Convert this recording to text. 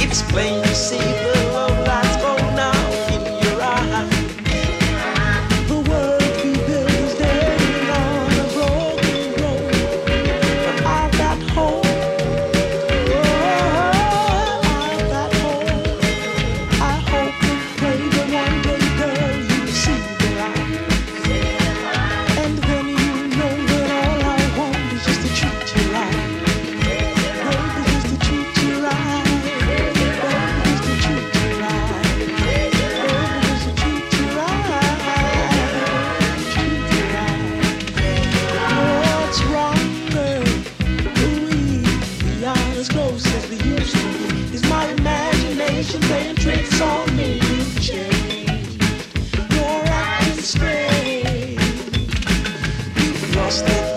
explain. You see the love that's gone out in your eyes. The world we built is standing on a broken road, but I've got hope. Oh, I've got hope. I hope and pray that one day, girl, you'll see the light. And then you know that all I want is just to treat you right. Baby, just to treat you right. Baby, just to treat you right. Baby, just to treat you right. Treat you right. What's wrong, girl? We aren't as close as we used to be. Is my imagination playing tricks on me? You change. You're acting strange. You've lost it.